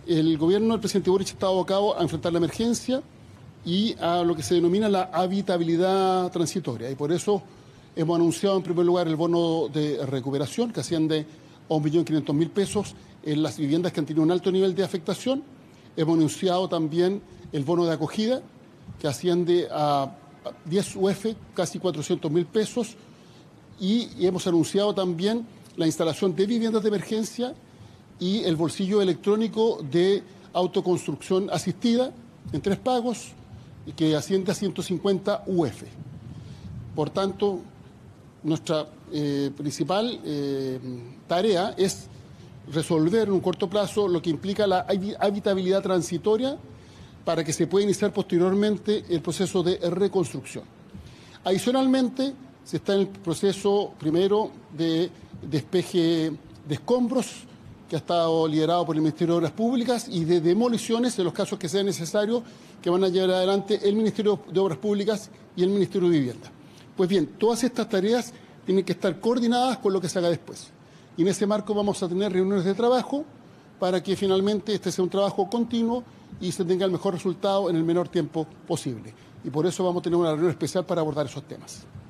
el gobierno del presidente Boric está abocado a enfrentar la emergencia y a lo que se denomina la habitabilidad transitoria. Y por eso hemos anunciado en primer lugar el bono de recuperación, que asciende a 1.500.000 pesos en las viviendas que han tenido un alto nivel de afectación. Hemos anunciado también el bono de acogida, que asciende a 10 UF, casi 400.000 pesos. Y hemos anunciado también la instalación de viviendas de emergencia y el bolsillo electrónico de autoconstrucción asistida en 3 pagos, que asciende a 150 UF. Por tanto, nuestra principal tarea es resolver en un corto plazo lo que implica la habitabilidad transitoria para que se pueda iniciar posteriormente el proceso de reconstrucción. Adicionalmente, se está en el proceso primero de despeje de escombros, que ha estado liderado por el Ministerio de Obras Públicas, y de demoliciones en los casos que sea necesario, que van a llevar adelante el Ministerio de Obras Públicas y el Ministerio de Vivienda. Pues bien, todas estas tareas tienen que estar coordinadas con lo que se haga después. Y en ese marco vamos a tener reuniones de trabajo para que finalmente este sea un trabajo continuo y se tenga el mejor resultado en el menor tiempo posible. Y por eso vamos a tener una reunión especial para abordar esos temas.